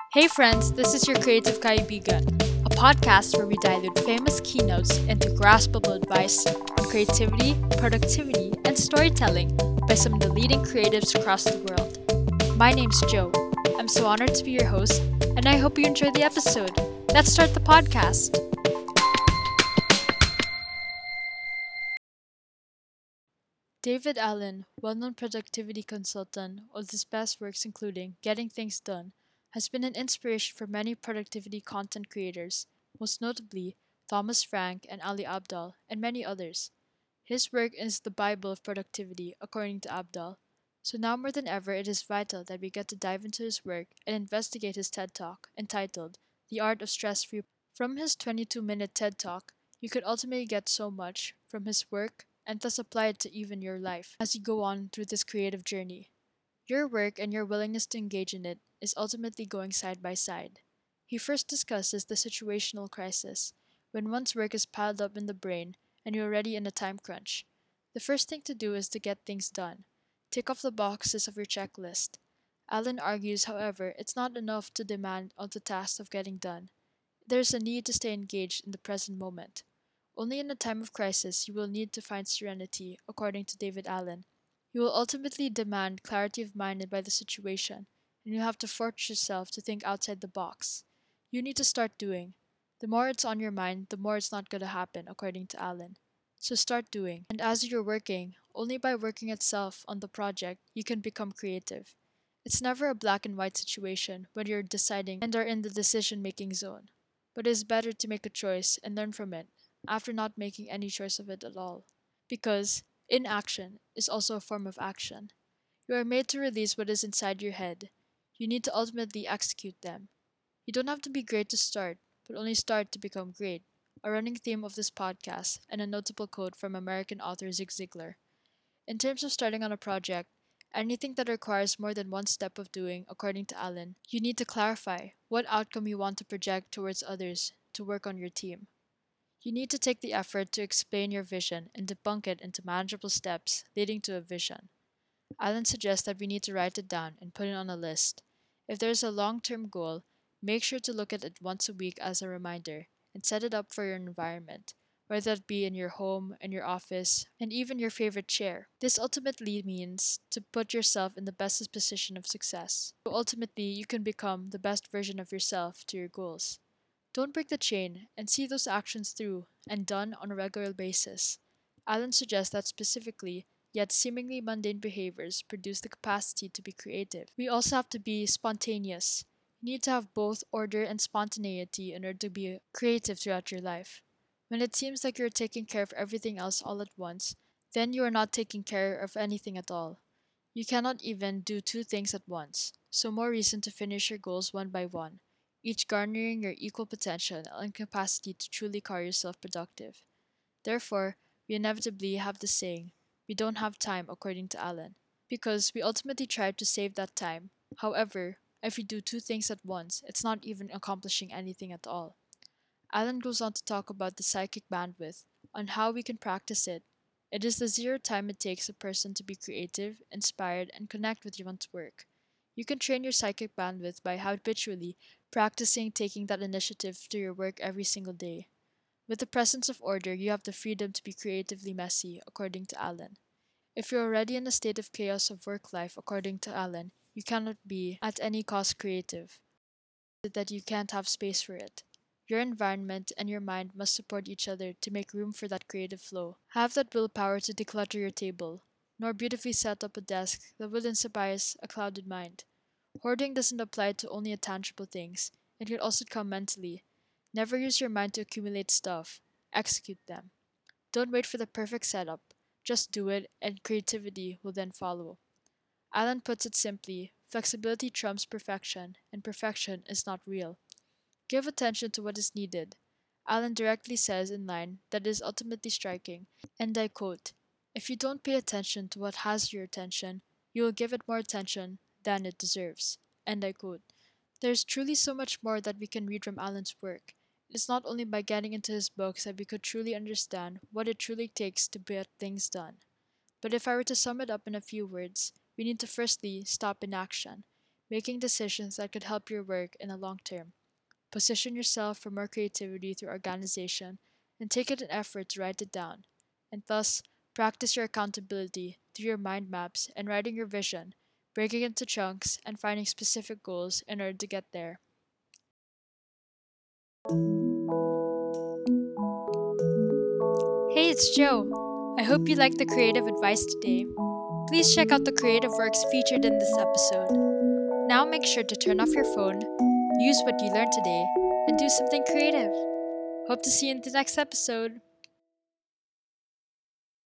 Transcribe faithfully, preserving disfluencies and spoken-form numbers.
Hey friends, this is your Creative Kaibigan, a podcast where we dilute famous keynotes into graspable advice on creativity, productivity, and storytelling by some of the leading creatives across the world. My name's Joe. I'm so honored to be your host, and I hope you enjoy the episode. Let's start the podcast. David Allen, well-known productivity consultant with his best works including Getting Things Done, has been an inspiration for many productivity content creators, most notably Thomas Frank and Ali Abdaal, and many others. His work is the Bible of productivity, according to Abdaal. So now more than ever, it is vital that we get to dive into his work and investigate his TED Talk, entitled The Art of Stress-Free. From his twenty-two minute TED Talk, you could ultimately get so much from his work and thus apply it to even your life as you go on through this creative journey. Your work and your willingness to engage in it is ultimately going side by side. He first discusses the situational crisis, when one's work is piled up in the brain and you're already in a time crunch. The first thing to do is to get things done. Tick off the boxes of your checklist. Allen argues, however, it's not enough to demand on the task of getting done. There's a need to stay engaged in the present moment. Only in a time of crisis you will need to find serenity, according to David Allen. You will ultimately demand clarity of mind by the situation, and you have to force yourself to think outside the box. You need to start doing. The more it's on your mind, the more it's not going to happen, according to Allen. So start doing. And as you're working, only by working itself on the project, you can become creative. It's never a black and white situation when you're deciding and are in the decision making zone. But it is better to make a choice and learn from it after not making any choice of it at all. Because inaction is also a form of action. You are made to release what is inside your head. You need to ultimately execute them. You don't have to be great to start, but only start to become great. A running theme of this podcast and a notable quote from American author Zig Ziglar. In terms of starting on a project, anything that requires more than one step of doing, according to Allen, you need to clarify what outcome you want to project towards others to work on your team. You need to take the effort to explain your vision and debunk it into manageable steps leading to a vision. Allen suggests that we need to write it down and put it on a list. If there is a long term goal, make sure to look at it once a week as a reminder and set it up for your environment, whether it be in your home, in your office, and even your favorite chair. This ultimately means to put yourself in the best position of success. So ultimately, you can become the best version of yourself to your goals. Don't break the chain and see those actions through and done on a regular basis. Allen suggests that specifically, yet seemingly mundane behaviors produce the capacity to be creative. We also have to be spontaneous. You need to have both order and spontaneity in order to be creative throughout your life. When it seems like you're taking care of everything else all at once, then you are not taking care of anything at all. You cannot even do two things at once, so more reason to finish your goals one by one, each garnering your equal potential and capacity to truly call yourself productive. Therefore, we inevitably have the saying, we don't have time, according to Allen, because we ultimately try to save that time. However, if we do two things at once, it's not even accomplishing anything at all. Allen goes on to talk about the psychic bandwidth, on how we can practice it. It is the zero time it takes a person to be creative, inspired, and connect with one's work. You can train your psychic bandwidth by habitually practicing taking that initiative to your work every single day. With the presence of order, you have the freedom to be creatively messy, according to Allen. If you're already in a state of chaos of work life, according to Allen, you cannot be at any cost creative, that you can't have space for it. Your environment and your mind must support each other to make room for that creative flow. Have that willpower to declutter your table, nor beautifully set up a desk that will inspire a clouded mind. Hoarding doesn't apply to only tangible things, it can also come mentally. Never use your mind to accumulate stuff, execute them. Don't wait for the perfect setup, just do it, and creativity will then follow. Allen puts it simply, flexibility trumps perfection, and perfection is not real. Give attention to what is needed. Allen directly says in line that is ultimately striking, and I quote, if you don't pay attention to what has your attention, you will give it more attention than it deserves. End I quote. There is truly so much more that we can read from Allen's work. It is not only by getting into his books that we could truly understand what it truly takes to get things done. But if I were to sum it up in a few words, we need to firstly stop inaction. making decisions that could help your work in the long term. Position yourself for more creativity through organization and take it an effort to write it down. And thus, practice your accountability through your mind maps and writing your vision, breaking it into chunks, and finding specific goals in order to get there. Hey, it's Joe. I hope you liked the creative advice today. Please check out the creative works featured in this episode. Now make sure to turn off your phone, use what you learned today, and do something creative. Hope to see you in the next episode.